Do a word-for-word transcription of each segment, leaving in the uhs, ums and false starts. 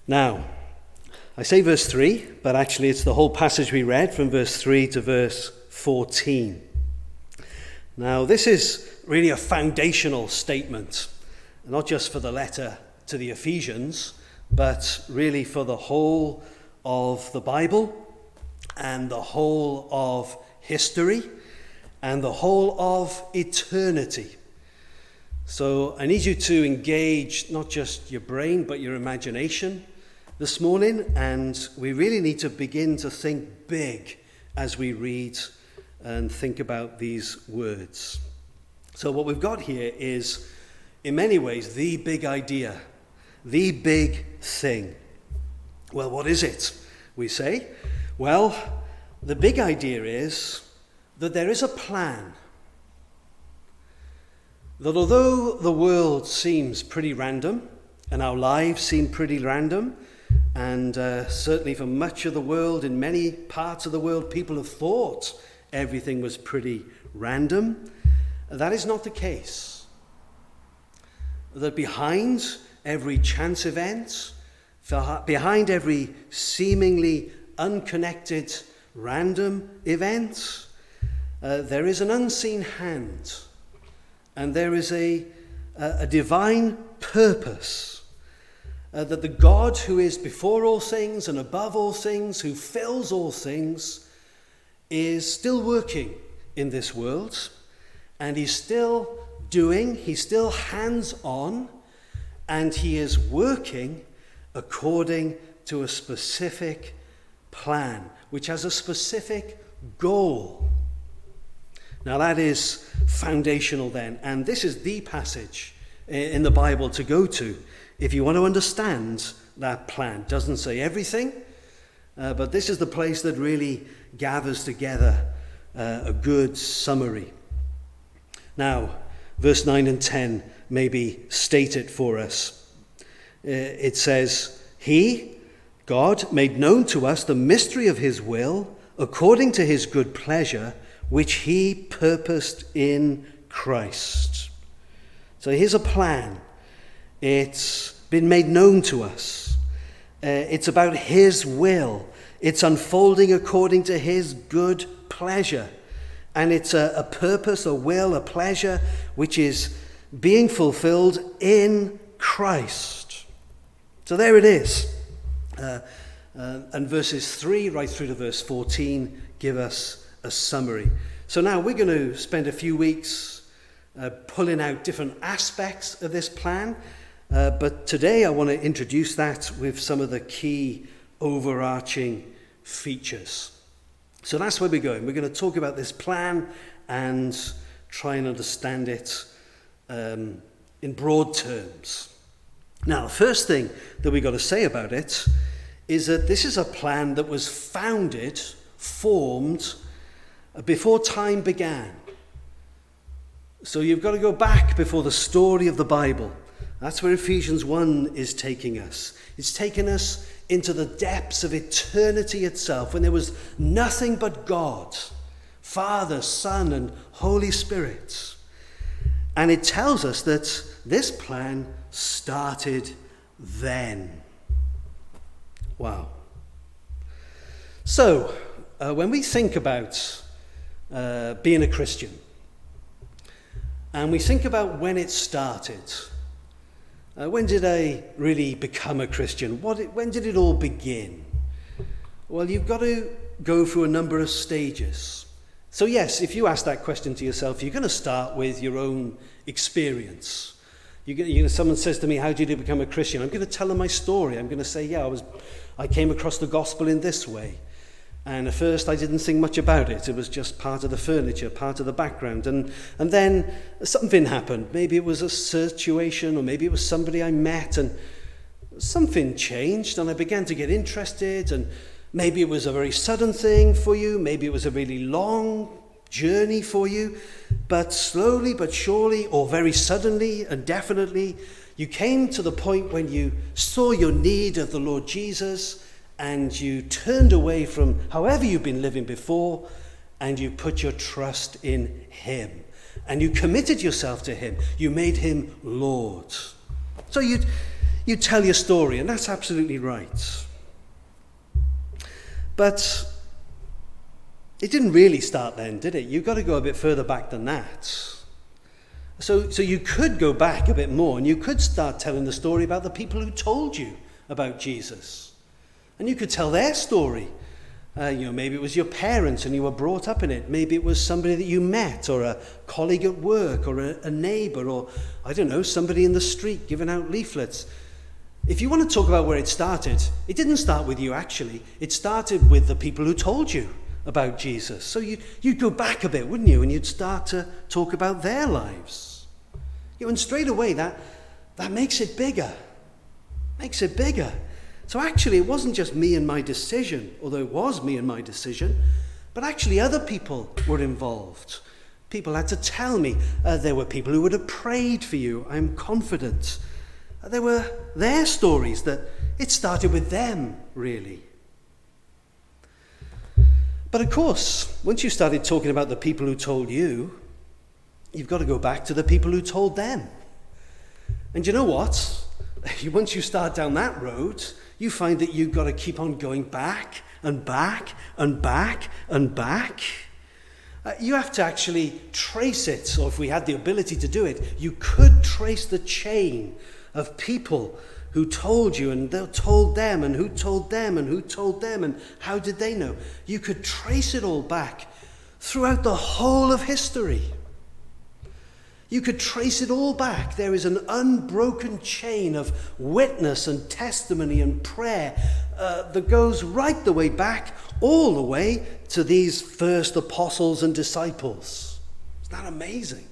Now, I say verse three, but actually it's the whole passage we read from verse three to verse fourteen. Now, this is really a foundational statement, not just for the letter to the Ephesians, but really for the whole of the Bible and the whole of history and the whole of eternity. So I need you to engage not just your brain, but your imagination this morning, and we really need to begin to think big as we read and think about these words. So what we've got here is, in many ways, the big idea, the big thing. Well, what is it, we say? Well, the big idea is that there is a plan. That although the world seems pretty random, and our lives seem pretty random, and uh, certainly for much of the world, in many parts of the world, people have thought everything was pretty random. That is not the case. That behind every chance event, behind every seemingly unconnected random event, uh, there is an unseen hand, and there is a, a, a divine purpose. Uh, that the God who is before all things and above all things, who fills all things, is still working in this world, and he's still doing, he's still hands-on, and he is working according to a specific plan, which has a specific goal. Now that is foundational then, and this is the passage in the Bible to go to if you want to understand that plan. It doesn't say everything, uh, but this is the place that really gathers together uh, a good summary. Now, verse nine and ten maybe state it for us. Uh, it says, He, God, made known to us the mystery of his will, according to his good pleasure, which he purposed in Christ. So here's a plan. It's been made known to us. Uh, it's about his will. It's unfolding according to his good pleasure. And it's a, a purpose, a will, a pleasure, which is being fulfilled in Christ. So there it is. Uh, uh, and verses three right through to verse fourteen give us a summary. So now we're going to spend a few weeks uh, pulling out different aspects of this plan. Uh, but today I want to introduce that with some of the key overarching features. So that's where we're going. We're going to talk about this plan and try and understand it um, in broad terms. Now, the first thing that we've got to say about it is that this is a plan that was founded, formed, before time began. So you've got to go back before the story of the Bible. That's where Ephesians one is taking us. It's taken us into the depths of eternity itself, when there was nothing but God, Father, Son, and Holy Spirit. And it tells us that this plan started then. Wow. So, uh, when we think about uh, being a Christian, and we think about when it started, Uh, when did I really become a Christian? What? When did it all begin? Well, you've got to go through a number of stages. So yes, if you ask that question to yourself, you're going to start with your own experience. You, you know, someone says to me, how did you become a Christian? I'm going to tell them my story. I'm going to say, yeah, I was, I came across the gospel in this way. And at first I didn't think much about it. It was just part of the furniture, part of the background. And, and then something happened. Maybe it was a situation, or maybe it was somebody I met, and something changed, and I began to get interested. And maybe it was a very sudden thing for you. Maybe it was a really long journey for you. But slowly but surely, or very suddenly and definitely, you came to the point when you saw your need of the Lord Jesus, and you turned away from however you've been living before, and you put your trust in him. And you committed yourself to him. You made him Lord. So you you tell your story, and that's absolutely right. But it didn't really start then, did it? You've got to go a bit further back than that. So, so you could go back a bit more, and you could start telling the story about the people who told you about Jesus. And you could tell their story. Uh, you know, maybe it was your parents and you were brought up in it. Maybe it was somebody that you met, or a colleague at work, or a, a neighbour, or, I don't know, somebody in the street giving out leaflets. If you want to talk about where it started, it didn't start with you, actually. It started with the people who told you about Jesus. So you, you'd go back a bit, wouldn't you? And you'd start to talk about their lives. You know, and straight away, that, that makes it bigger. Makes it bigger. So actually, it wasn't just me and my decision, although it was me and my decision, but actually other people were involved. People had to tell me. Uh, there were people who would have prayed for you, I'm confident. Uh, there were their stories that it started with them, really. But of course, once you started talking about the people who told you, you've got to go back to the people who told them. And you know what? Once you start down that road, you find that you've got to keep on going back and back and back and back. Uh, you have to actually trace it, or if we had the ability to do it, you could trace the chain of people who told you, and they told them, and who told them, and who told them, and how did they know? You could trace it all back throughout the whole of history. You could trace it all back. There is an unbroken chain of witness and testimony and prayer uh, that goes right the way back, all the way to these first apostles and disciples. Isn't that amazing?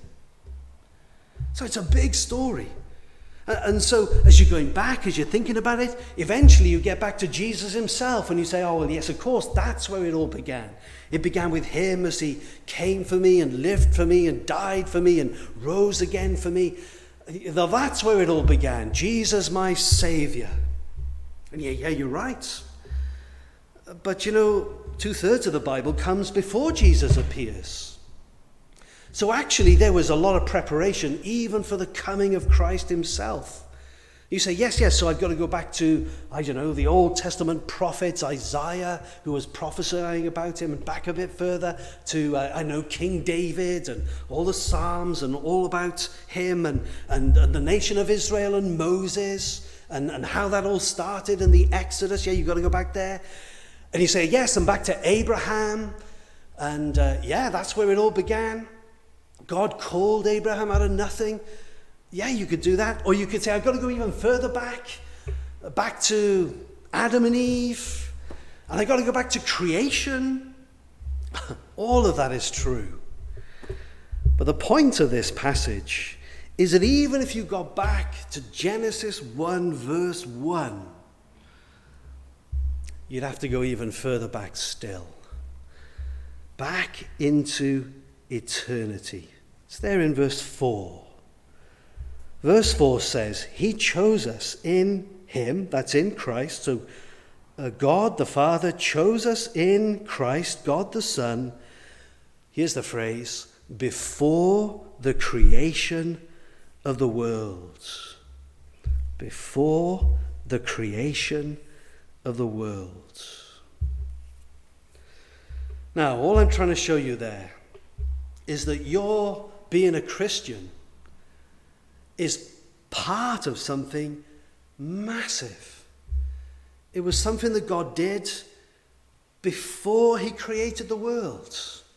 So it's a big story. And so as you're going back, as you're thinking about it, eventually you get back to Jesus himself and you say, oh, well, yes, of course, that's where it all began. It began with him as he came for me and lived for me and died for me and rose again for me. That's where it all began. Jesus, my Saviour. And yeah, yeah, you're right. But you know, two-thirds of the Bible comes before Jesus appears. So actually, there was a lot of preparation even for the coming of Christ himself. You say, yes, yes, so I've got to go back to, I don't know, the Old Testament prophets, Isaiah, who was prophesying about him, and back a bit further to, uh, I know, King David, and all the Psalms, and all about him, and, and, and the nation of Israel, and Moses, and, and how that all started, and the Exodus. Yeah, you've got to go back there. And you say, yes, and back to Abraham, and uh, yeah, that's where it all began. God called Abraham out of nothing. Yeah, you could do that. Or you could say, I've got to go even further back, back to Adam and Eve, and I've got to go back to creation. All of that is true. But the point of this passage is that even if you got back to Genesis one, verse one, you'd have to go even further back still. Back into eternity. It's there in verse four. Verse four says, he chose us in him, that's in Christ. So uh, God the Father chose us in Christ, God the Son. Here's the phrase, before the creation of the world. Before the creation of the world. Now, all I'm trying to show you there is that your being a Christian is part of something massive. It was something that God did before he created the world.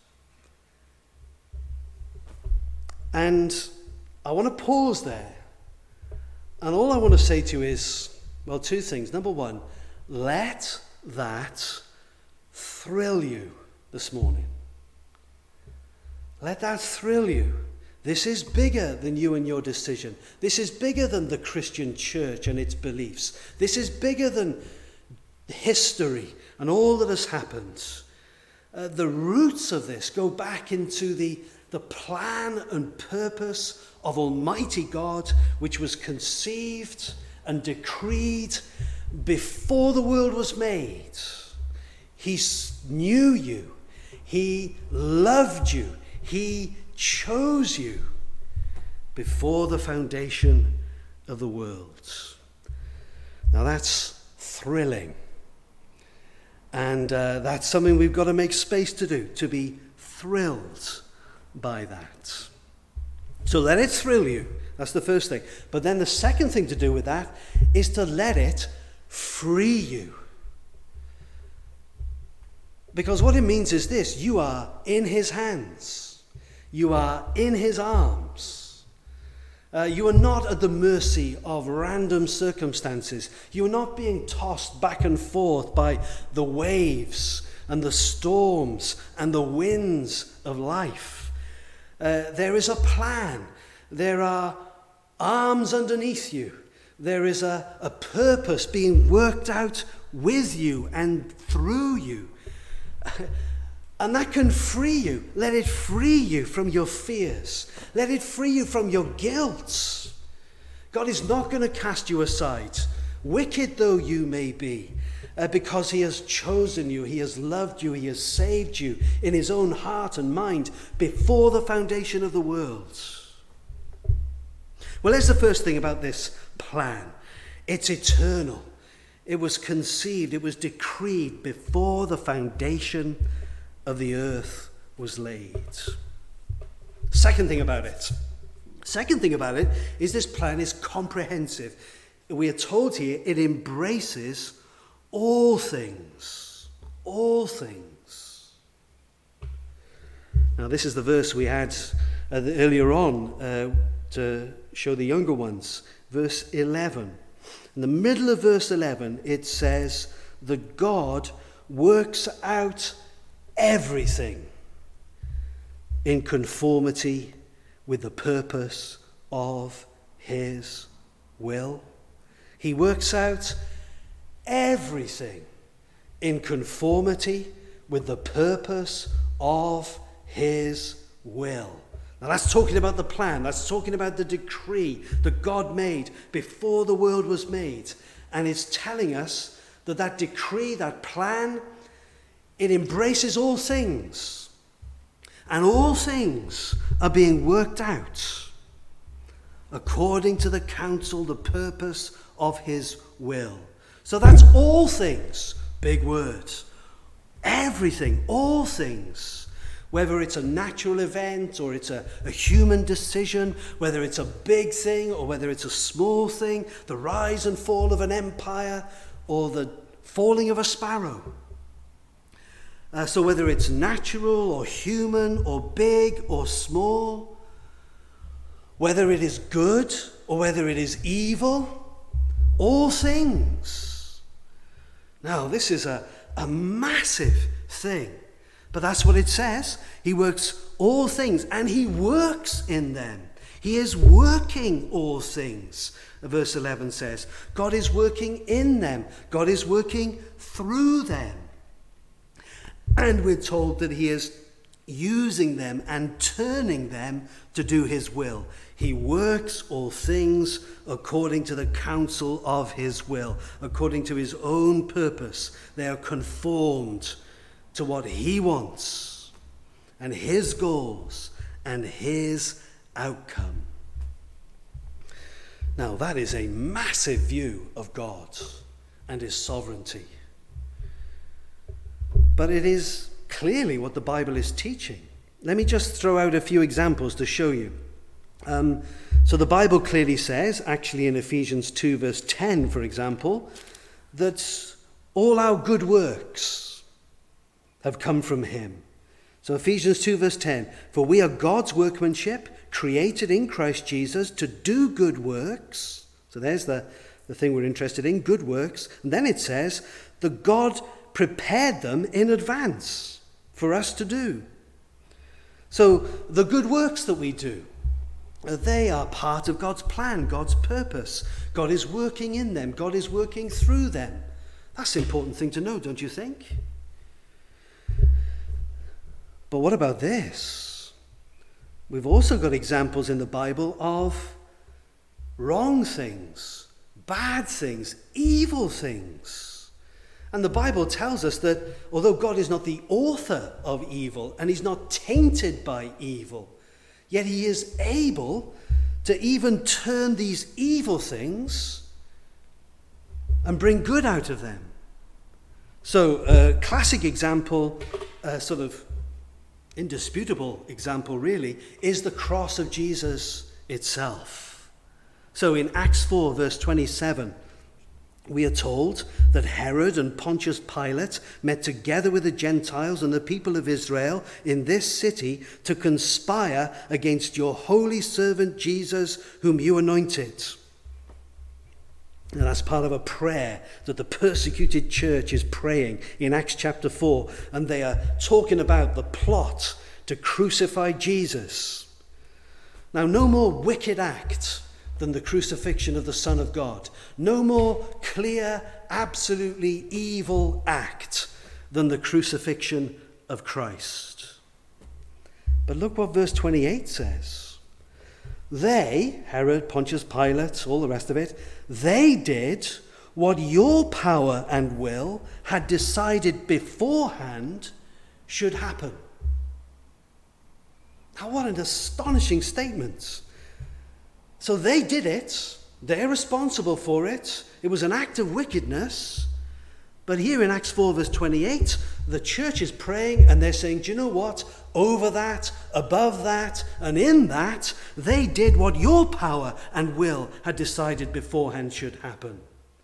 And I want to pause there. And all I want to say to you is, well, two things. Number one, let that thrill you this morning. Let that thrill you. This is bigger than you and your decision. This is bigger than the Christian church and its beliefs. This is bigger than history and all that has happened. Uh, the roots of this go back into the, the plan and purpose of Almighty God, which was conceived and decreed before the world was made. He knew you. He loved you. He chose you before the foundation of the world. Now that's thrilling. And uh, that's something we've got to make space to do, to be thrilled by that. So let it thrill you. That's the first thing. But then the second thing to do with that is to let it free you. Because what it means is this: you are in his hands. You are in his arms. Uh, you are not at the mercy of random circumstances. You are not being tossed back and forth by the waves and the storms and the winds of life. Uh, there is a plan. There are arms underneath you. There is a, a purpose being worked out with you and through you. And that can free you. Let it free you from your fears. Let it free you from your guilt. God is not going to cast you aside, wicked though you may be, uh, because he has chosen you, he has loved you, he has saved you in his own heart and mind before the foundation of the world. Well, here's the first thing about this plan. It's eternal. It was conceived, it was decreed before the foundation of the earth was laid. Second thing about it. Second thing about it is this plan is comprehensive. We are told here it embraces all things. All things. Now this is the verse we had uh, earlier on uh, to show the younger ones. Verse eleven. In the middle of verse eleven it says that God works out everything in conformity with the purpose of his will. He works out everything in conformity with the purpose of his will. Now that's talking about the plan. That's talking about the decree that God made before the world was made. And it's telling us that that decree, that plan, it embraces all things. And all things are being worked out according to the counsel, the purpose of his will. So that's all things. Big words. Everything, all things. Whether it's a natural event or it's a, a human decision, whether it's a big thing or whether it's a small thing, the rise and fall of an empire or the falling of a sparrow. Uh, so whether it's natural or human or big or small, whether it is good or whether it is evil, all things. Now, this is a, a massive thing, but that's what it says. He works all things and he works in them. He is working all things, verse eleven says. God is working in them. God is working through them. And we're told that he is using them and turning them to do his will. He works all things according to the counsel of his will, according to his own purpose. They are conformed to what he wants and his goals and his outcome. Now, that is a massive view of God and his sovereignty. But it is clearly what the Bible is teaching. Let me just throw out a few examples to show you. Um, so the Bible clearly says, actually in Ephesians two verse ten, for example, that all our good works have come from him. So Ephesians two verse ten, for we are God's workmanship, created in Christ Jesus to do good works. So there's the, the thing we're interested in, good works. And then it says that God prepared them in advance for us to do. So the good works that we do, they are part of God's plan, God's purpose. God is working in them. God is working through them. That's an important thing to know, don't you think? But what about this? We've also got examples in the Bible of wrong things, bad things, evil things. And the Bible tells us that although God is not the author of evil and he's not tainted by evil, yet he is able to even turn these evil things and bring good out of them. So a classic example, a sort of indisputable example really, is the cross of Jesus itself. So in Acts four verse twenty-seven, we are told that Herod and Pontius Pilate met together with the Gentiles and the people of Israel in this city to conspire against your holy servant Jesus, whom you anointed. And that's part of a prayer that the persecuted church is praying in Acts chapter four. And they are talking about the plot to crucify Jesus. Now, no more wicked act than the crucifixion of the Son of God. No more clear, absolutely evil act than the crucifixion of Christ. But look what verse twenty-eight says. They, Herod, Pontius Pilate, all the rest of it, they did what your power and will had decided beforehand should happen. Now, what an astonishing statement. So they did it. They're responsible for it. It was an act of wickedness. But here in Acts four verse twenty-eight, the church is praying and they're saying, do you know what? Over that, above that, and in that, they did what your power and will had decided beforehand should happen.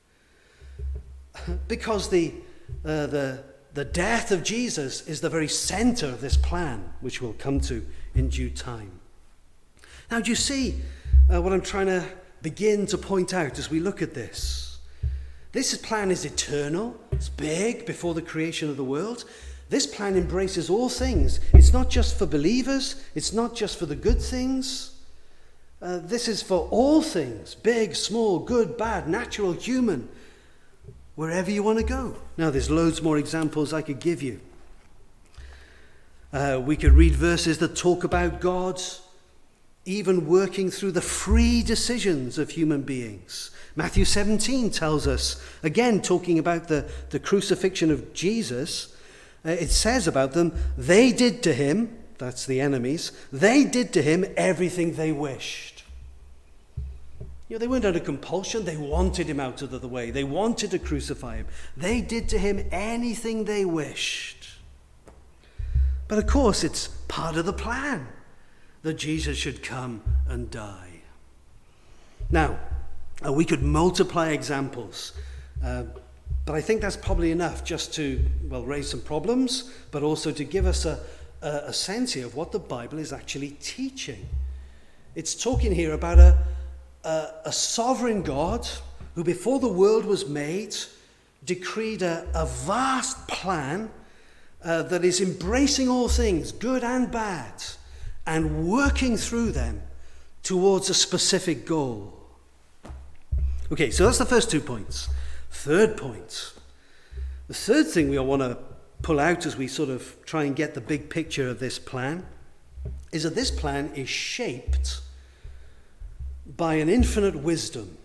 Because the, uh, the, the death of Jesus is the very center of this plan, which we'll come to in due time. Now, do you see uh, what I'm trying to begin to point out as we look at this? This plan is eternal. It's big before the creation of the world. This plan embraces all things. It's not just for believers. It's not just for the good things. Uh, this is for all things, big, small, good, bad, natural, human, wherever you want to go. Now, there's loads more examples I could give you. Uh, we could read verses that talk about God even working through the free decisions of human beings. Matthew seventeen tells us, again talking about the, the crucifixion of Jesus, uh, it says about them, they did to him, that's the enemies, they did to him everything they wished. You know, they weren't under compulsion, they wanted him out of the way, they wanted to crucify him. They did to him anything they wished. But of course, it's part of the plan that Jesus should come and die. Now, uh, we could multiply examples, uh, but I think that's probably enough just to, well, raise some problems, but also to give us a, a, a sense here of what the Bible is actually teaching. It's talking here about a, a, a sovereign God who, before the world was made, decreed a, a vast plan uh, that is embracing all things, good and bad, and working through them towards a specific goal. Okay, so that's the first two points. Third point. The third thing we want to pull out as we sort of try and get the big picture of this plan is that this plan is shaped by an infinite wisdom.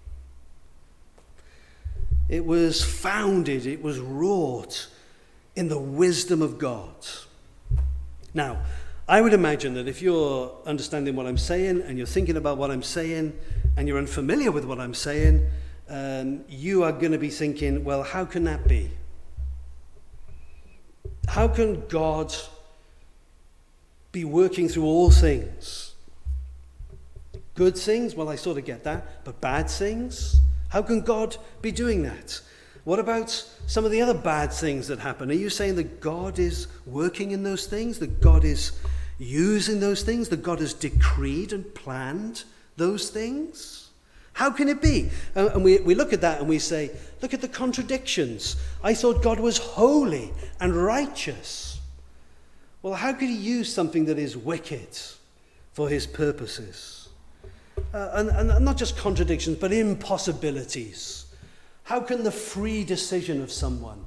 It was founded, it was wrought in the wisdom of God. Now, I would imagine that if you're understanding what I'm saying and you're thinking about what I'm saying and you're unfamiliar with what I'm saying, um, you are going to be thinking, well, how can that be? How can God be working through all things? Good things? Well, I sort of get that. But bad things? How can God be doing that? What about some of the other bad things that happen? Are you saying that God is working in those things? That God is using those things? That God has decreed and planned those things? How can it be? Uh, and we, we look at that and we say, look at the contradictions. I thought God was holy and righteous. Well, how could he use something that is wicked for his purposes? Uh, and, and not just contradictions, but impossibilities. How can the free decision of someone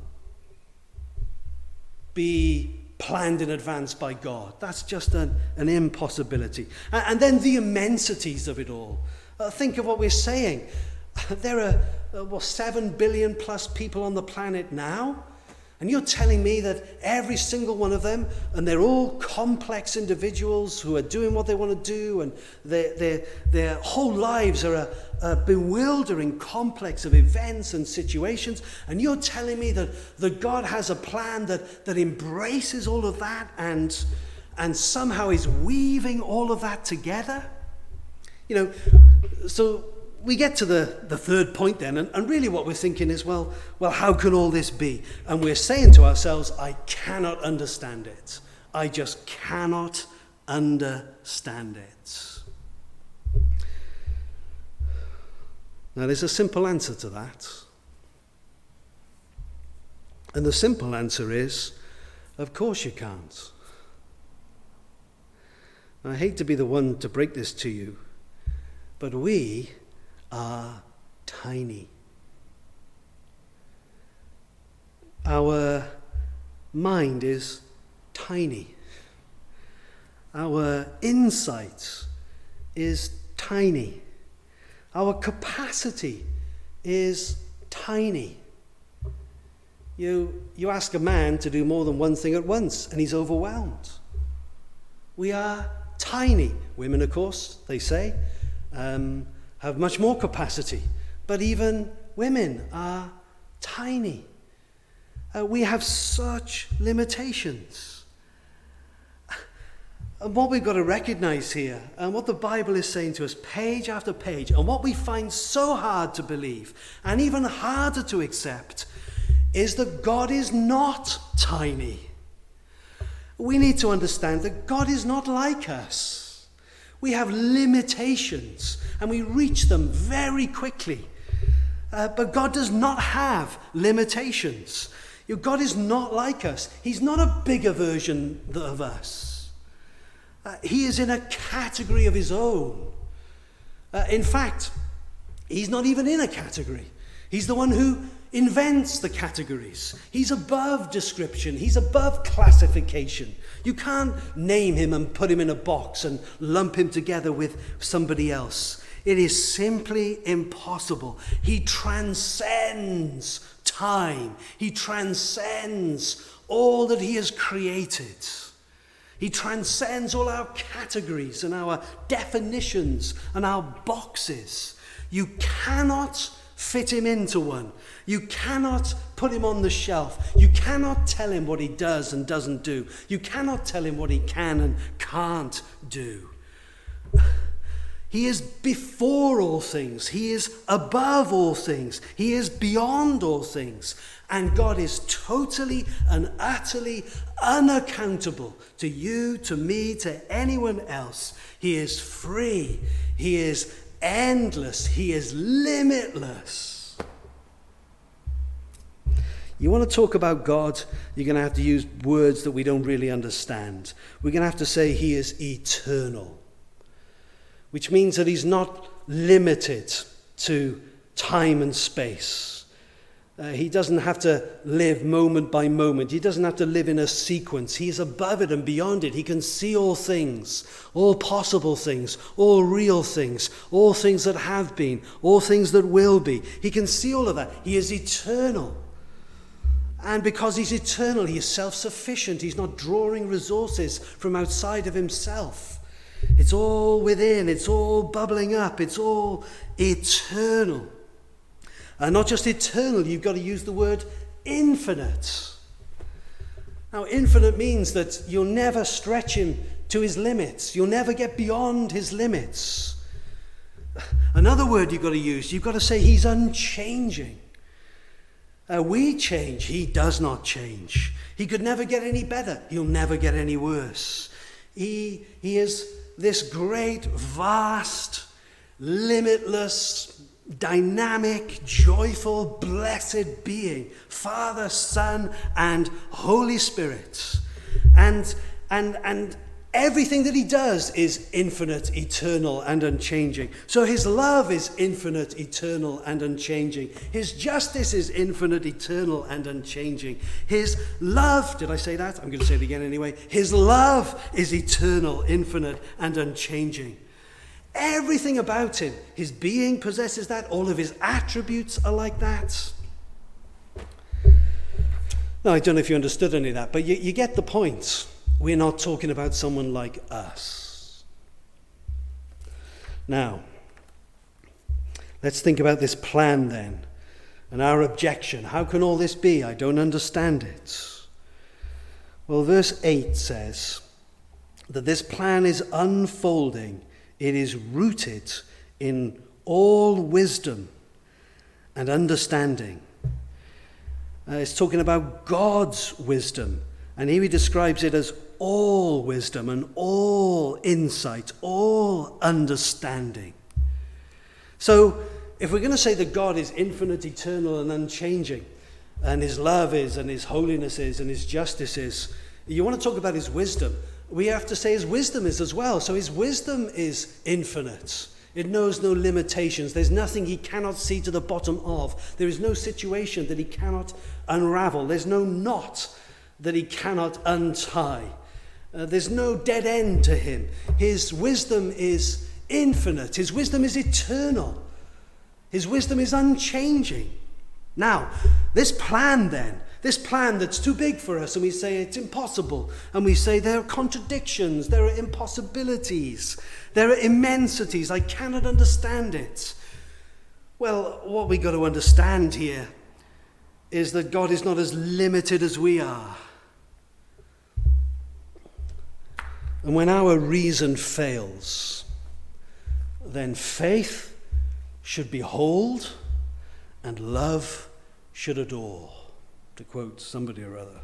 be planned in advance by God? That's just an, an impossibility. And, and then the immensities of it all. Uh, think of what we're saying. There are, uh, well, seven billion plus people on the planet now. And you're telling me that every single one of them, and they're all complex individuals who are doing what they want to do, and their, their, their whole lives are a, a bewildering complex of events and situations, and you're telling me that, that God has a plan that, that embraces all of that and, and somehow is weaving all of that together? You know, so we get to the, the third point then, and, and really what we're thinking is, well, well, how can all this be? And we're saying to ourselves, I cannot understand it. I just cannot understand it. Now, there's a simple answer to that. And the simple answer is, of course you can't. I hate to be the one to break this to you, but we are tiny. Our mind is tiny. Our insight is tiny. Our capacity is tiny. You, you ask a man to do more than one thing at once, and he's overwhelmed. We are tiny. Women, of course, they say, um, have much more capacity. But even women are tiny. Uh, we have such limitations. And what we've got to recognize here, and what the Bible is saying to us page after page, and what we find so hard to believe, and even harder to accept, is that God is not tiny. We need to understand that God is not like us. We have limitations, and we reach them very quickly. Uh, but God does not have limitations. You know, God is not like us. He's not a bigger version of us. Uh, he is in a category of his own. Uh, in fact, he's not even in a category. He's the one who invents the categories. He's above description. He's above classification. You can't name him and put him in a box and lump him together with somebody else. It is simply impossible. He transcends time. He transcends all that he has created. He transcends all our categories and our definitions and our boxes. You cannot fit him into one. You cannot put him on the shelf. You cannot tell him what he does and doesn't do. You cannot tell him what he can and can't do. He is before all things. He is above all things. He is beyond all things. And God is totally and utterly unaccountable to you, to me, to anyone else. He is free. He is endless. He is limitless. You want to talk about God, you're going to have to use words that we don't really understand. We're going to have to say he is eternal, which means that he's not limited to time and space. Uh, he doesn't have to live moment by moment. He doesn't have to live in a sequence. He is above it and beyond it. He can see all things, all possible things, all real things, all things that have been, all things that will be. He can see all of that. He is eternal. And because he's eternal, he is self-sufficient. He's not drawing resources from outside of himself. It's all within. It's all bubbling up. It's all eternal. And not just eternal, you've got to use the word infinite. Now, infinite means that you'll never stretch him to his limits. You'll never get beyond his limits. Another word you've got to use, you've got to say he's unchanging. Uh, we change, he does not change. He could never get any better. He'll never get any worse. He, he is this great, vast, limitless, dynamic, joyful, blessed being, Father, Son, and Holy Spirit. And, and, and everything that he does is infinite, eternal, and unchanging. So his love is infinite, eternal, and unchanging. His justice is infinite, eternal, and unchanging. His love, did I say that? I'm going to say it again anyway. His love is eternal, infinite, and unchanging. Everything about him, his being possesses that. All of his attributes are like that. Now, I don't know if you understood any of that, but you, you get the point. We're not talking about someone like us. Now, let's think about this plan then, and our objection. How can all this be? I don't understand it. Well, verse eight says that this plan is unfolding. It is rooted in all wisdom and understanding. Uh, it's talking about God's wisdom. And here he describes it as all wisdom and all insight, all understanding. So, if we're going to say that God is infinite, eternal, and unchanging, and his love is, and his holiness is, and his justice is, you want to talk about his wisdom, we have to say his wisdom is as well. So his wisdom is infinite. It knows no limitations. There's nothing he cannot see to the bottom of. There is no situation that he cannot unravel. There's no knot that he cannot untie. Uh, there's no dead end to him. His wisdom is infinite. His wisdom is eternal. His wisdom is unchanging. Now, this plan then, this plan that's too big for us, and we say it's impossible, and we say there are contradictions, there are impossibilities, there are immensities, I cannot understand it. Well, what we got to understand here is that God is not as limited as we are. And when our reason fails, then faith should behold and love should adore, to quote somebody or other.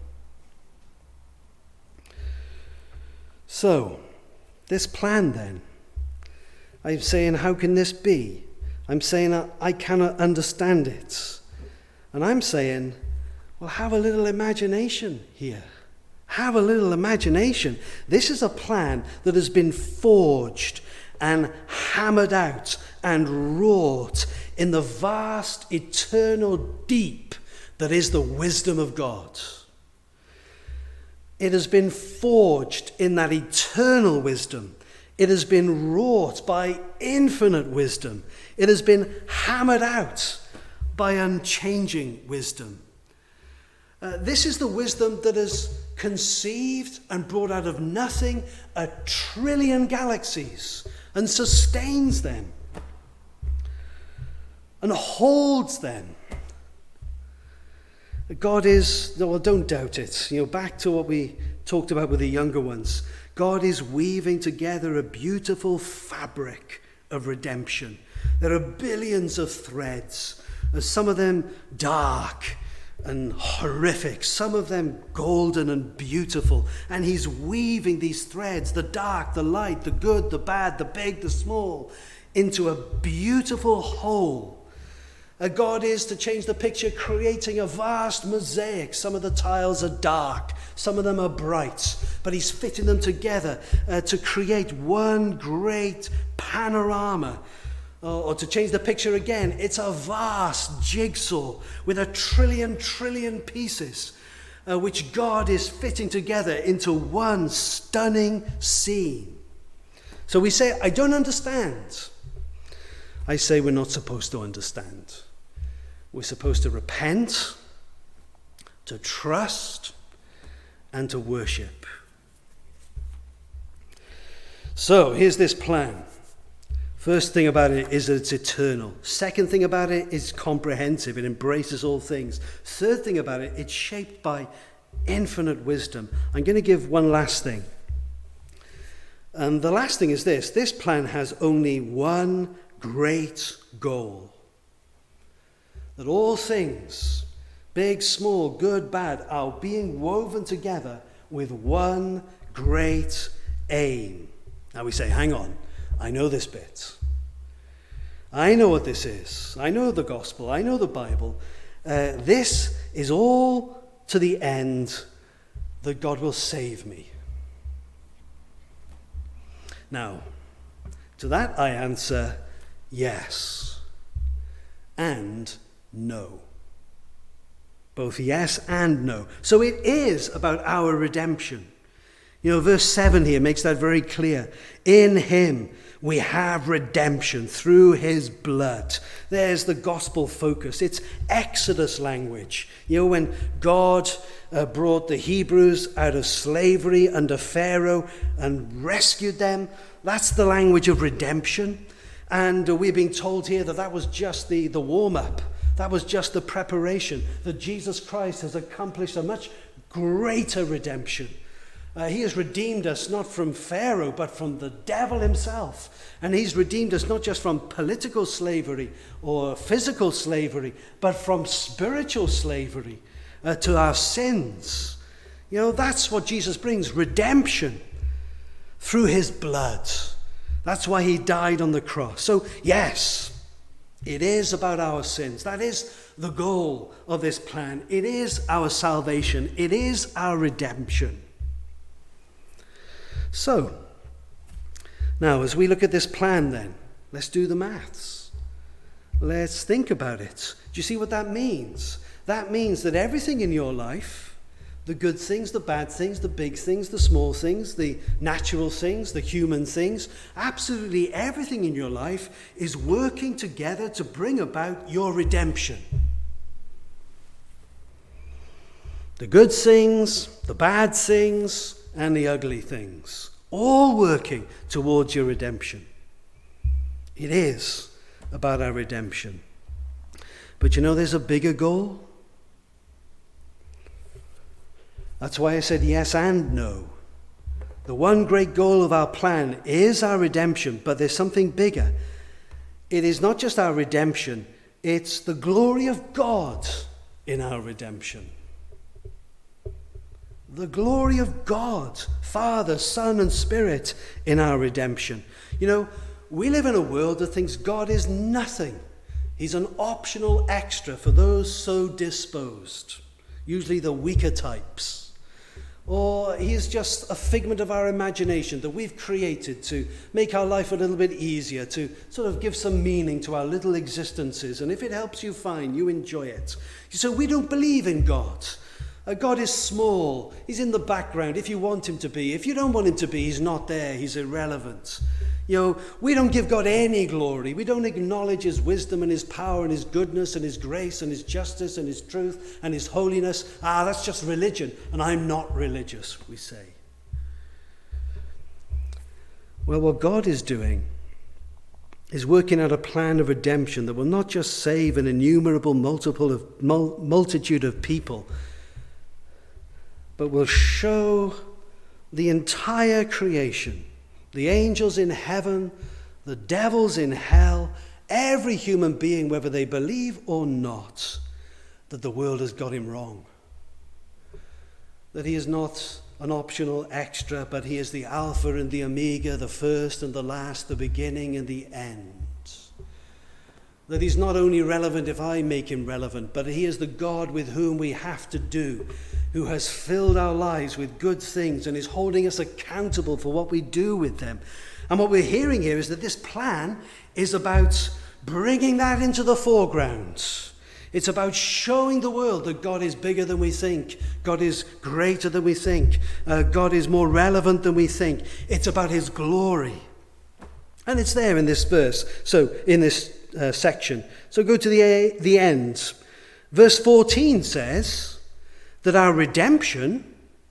So, this plan then, I'm saying, how can this be? I'm saying I cannot understand it. And I'm saying, well, have a little imagination here. Have a little imagination. This is a plan that has been forged and hammered out and wrought in the vast, eternal deep that is the wisdom of God. It has been forged in that eternal wisdom. It has been wrought by infinite wisdom. It has been hammered out by unchanging wisdom. Uh, this is the wisdom that has conceived and brought out of nothing a trillion galaxies and sustains them and holds them. God is, well, don't doubt it. You know, back to what we talked about with the younger ones. God is weaving together a beautiful fabric of redemption. There are billions of threads, some of them dark and horrific, some of them golden and beautiful. And he's weaving these threads, the dark, the light, the good, the bad, the big, the small, into a beautiful whole. Uh, God is, to change the picture, creating a vast mosaic. Some of the tiles are dark, some of them are bright, but he's fitting them together uh, to create one great panorama. Uh, or to change the picture again, it's a vast jigsaw with a trillion, trillion pieces, uh, which God is fitting together into one stunning scene. So we say, I don't understand. I say we're not supposed to understand. We're supposed to repent, to trust, and to worship. So here's this plan. First thing about it is that it's eternal. Second thing about it is comprehensive. It embraces all things. Third thing about it, it's shaped by infinite wisdom. I'm going to give one last thing. And the last thing is this. This plan has only one great goal. That all things, big, small, good, bad, are being woven together with one great aim. Now we say, hang on, I know this bit. I know what this is. I know the gospel. I know the Bible. Uh, this is all to the end that God will save me. Now, to that I answer yes and no. Both yes and no. So it is about our redemption. You know, verse seven here makes that very clear. In him We have redemption through his blood. There's the gospel focus. It's Exodus language. You know, when God uh, brought the Hebrews out of slavery under Pharaoh and rescued them, that's the language of redemption. And uh, we're being told here that that was just the, the warm-up. That was just the preparation. That Jesus Christ has accomplished a much greater redemption. Uh, he has redeemed us not from Pharaoh, but from the devil himself. And he's redeemed us not just from political slavery or physical slavery, but from spiritual slavery uh, to our sins. You know, that's what Jesus brings, redemption through his blood. That's why he died on the cross. So, yes, it is about our sins. That is the goal of this plan. It is our salvation. It is our redemption. So, now as we look at this plan then, let's do the maths. Let's think about it. Do you see what that means? That means that everything in your life, the good things, the bad things, the big things, the small things, the natural things, the human things, absolutely everything in your life is working together to bring about your redemption. The good things, the bad things, and the ugly things, all working towards your redemption. It is about our redemption. But you know, there's a bigger goal. That's why I said yes and no. The one great goal of our plan is our redemption, but there's something bigger. It is not just our redemption, it's the glory of God in our redemption. The glory of God, Father, Son, and Spirit in our redemption. You know, we live in a world that thinks God is nothing. He's an optional extra for those so disposed, usually the weaker types. Or he is just a figment of our imagination that we've created to make our life a little bit easier, to sort of give some meaning to our little existences. And if it helps you, fine, you enjoy it. So we don't believe in God. Uh, God is small. He's in the background if you want him to be. If you don't want him to be, he's not there. He's irrelevant. You know, we don't give God any glory. We don't acknowledge his wisdom and his power and his goodness and his grace and his justice and his truth and his holiness. Ah, that's just religion, and I'm not religious, we say. Well, what God is doing is working out a plan of redemption that will not just save an innumerable multiple of, mul- multitude of people, but will show the entire creation, the angels in heaven, the devils in hell, every human being, whether they believe or not, that the world has got him wrong. That he is not an optional extra, but he is the Alpha and the Omega, the first and the last, the beginning and the end. That he's not only relevant if I make him relevant, but he is the God with whom we have to do, who has filled our lives with good things and is holding us accountable for what we do with them. And what we're hearing here is that this plan is about bringing that into the foreground. It's about showing the world that God is bigger than we think. God is greater than we think. Uh, God is more relevant than we think. It's about his glory. And it's there in this verse, so in this uh, section. So go to the, uh, the end. Verse fourteen says that our redemption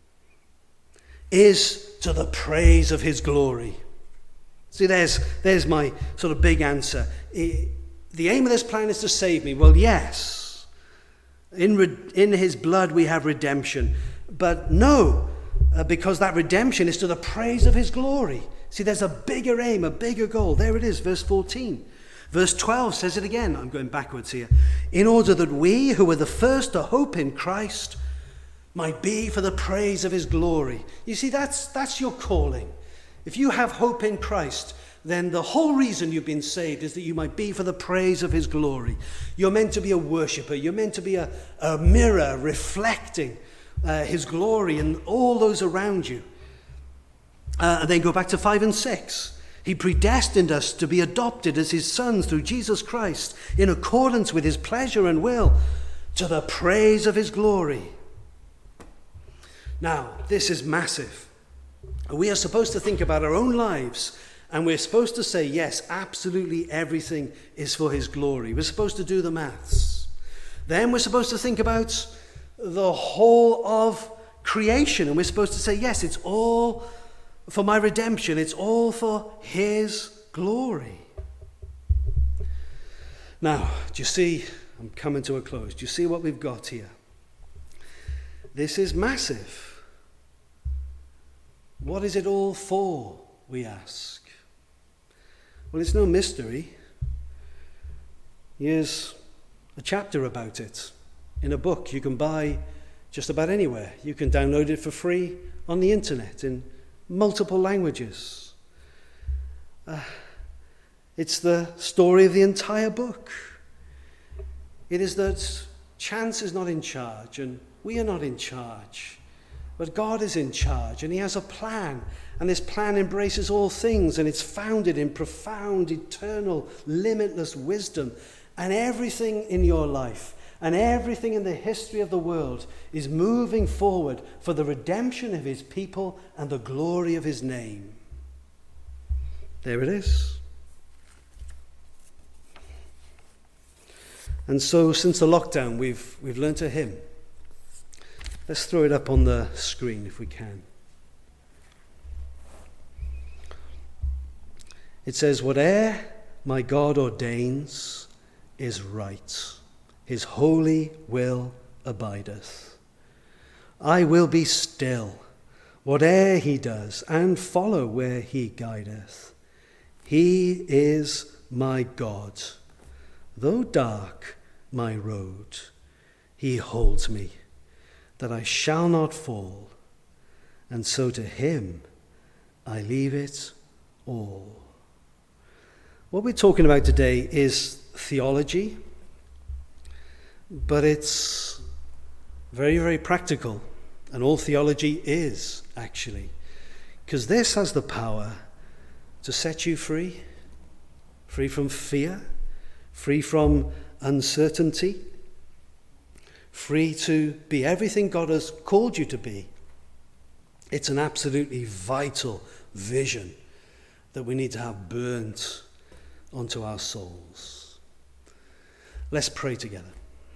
is to the praise of his glory. See, there's, there's my sort of big answer. It, the aim of this plan is to save me. Well, yes. In, re, in his blood we have redemption. But no, uh, because that redemption is to the praise of his glory. See, there's a bigger aim, a bigger goal. There it is, verse fourteen. Verse twelve says it again. I'm going backwards here. In order that we, who were the first to hope in Christ, might be for the praise of his glory. You see, that's that's your calling. If you have hope in Christ, then the whole reason you've been saved is that you might be for the praise of his glory. You're meant to be a worshipper. You're meant to be a, a mirror reflecting uh, his glory and all those around you. Uh, and then go back to five and six. He predestined us to be adopted as his sons through Jesus Christ in accordance with his pleasure and will, to the praise of his glory. Now, this is massive. We are supposed to think about our own lives And we're supposed to say, yes, absolutely everything is for his glory. We're supposed to do the maths. Then we're supposed to think about the whole of creation. And we're supposed to say, yes, it's all for my redemption. It's all for his glory. Now, do you see, I'm coming to a close. Do you see what we've got here? This is massive. What is it all for, we ask? Well, it's no mystery. Here's a chapter about it in a book you can buy just about anywhere. You can download it for free on the internet in multiple languages. Uh, it's the story of the entire book. It is that chance is not in charge and we are not in charge. But God is in charge and he has a plan. And this plan embraces all things and it's founded in profound, eternal, limitless wisdom. And everything in your life and everything in the history of the world is moving forward for the redemption of his people and the glory of his name. There it is. And so since the lockdown, we've, we've learnt a hymn. Let's throw it up on the screen if we can. It says, "Whate'er my God ordains is right. His holy will abideth. I will be still, whate'er he does, and follow where he guideth. He is my God. Though dark my road, he holds me, that I shall not fall, and so to him I leave it all." What we're talking about today is theology, but it's very, very practical, and all theology is, actually, because this has the power to set you free, free from fear, free from uncertainty, free to be everything God has called you to be. It's an absolutely vital vision that we need to have burnt onto our souls. Let's pray together.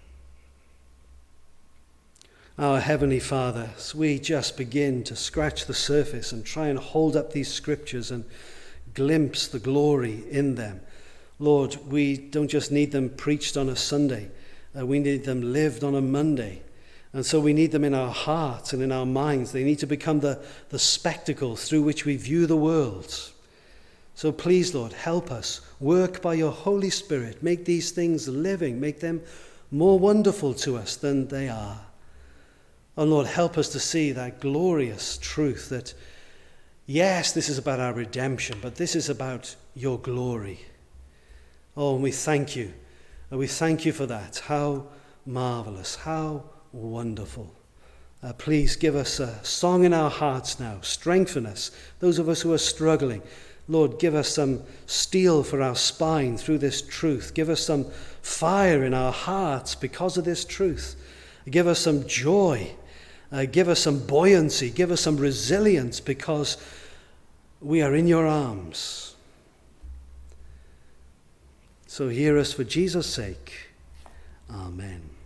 Our Heavenly Father, as we just begin to scratch the surface and try and hold up these scriptures and glimpse the glory in them, Lord, we don't just need them preached on a Sunday. Uh, we need them lived on a Monday. And so we need them in our hearts and in our minds. They need to become the, the spectacle through which we view the world. So please, Lord, help us. Work by your Holy Spirit. Make these things living. Make them more wonderful to us than they are. And Lord, help us to see that glorious truth that, yes, this is about our redemption, but this is about your glory. Oh, and we thank you. And we thank you for that. How marvelous, how wonderful. Uh, please give us a song in our hearts now. Strengthen us, those of us who are struggling. Lord, give us some steel for our spine through this truth. Give us some fire in our hearts because of this truth. Give us some joy. Uh, give us some buoyancy. Give us some resilience because we are in your arms. So hear us for Jesus' sake. Amen.